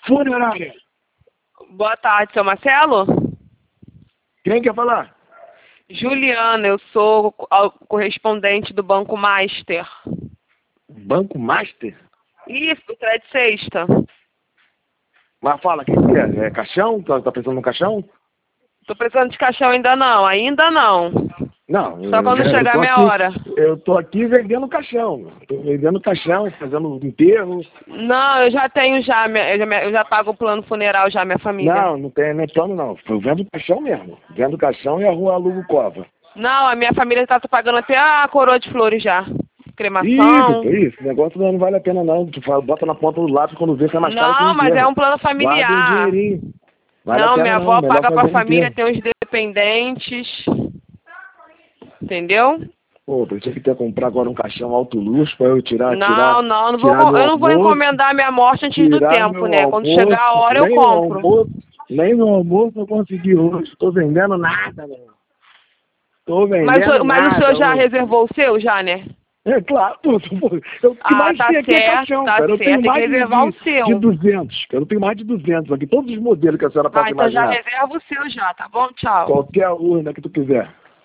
Funerária. Boa tarde, seu Marcelo. Quem quer falar? Juliana, eu sou a correspondente do Banco Master. Banco Master? Isso, do Crédito Sexta. Mas fala, o que é? É caixão? Tá pensando no caixão? Tô precisando de caixão ainda não. Não. Só quando chegar a minha hora. Eu tô aqui vendendo caixão. Tô vendendo caixão, fazendo enterro. Não, eu já tenho eu já pago o plano funeral já, minha família. Não tem nem plano não. Eu vendo caixão mesmo. Vendo caixão e a rua alugo cova. Não, a minha família tá pagando até a coroa de flores já. Cremação. Isso. Esse negócio não vale a pena não. Tu bota na ponta do lápis quando vê que é mais caro que o Não, mas enterro. é um plano Guarda um familiar. dinheirinho. Vale a Não, pena minha não. avó Melhor paga pra fazer um família, enterro. tem os dependentes. Entendeu? Pô, pensei que tu ia comprar agora um caixão alto luxo pra eu tirar Não tirar meu eu não vou almoço, encomendar minha morte antes do tirar tempo, meu né? Quando chegar a almoço, hora eu compro. nem meu almoço eu consegui hoje. Tô vendendo nada, meu. Tô vendendo Mas o senhor nada já hoje. reservou o seu, já, né? É claro, pô, o que Ah, mais tá tem aqui é certo, caixão, tá cara. Eu tenho certo. Tem que mais reservar o de seu. 200, cara. Eu tenho mais de 200 aqui. Todos os modelos que a senhora Ah, possa então já imaginar. reserva o seu já, tá bom? Tchau. Qualquer urna que tu quiser.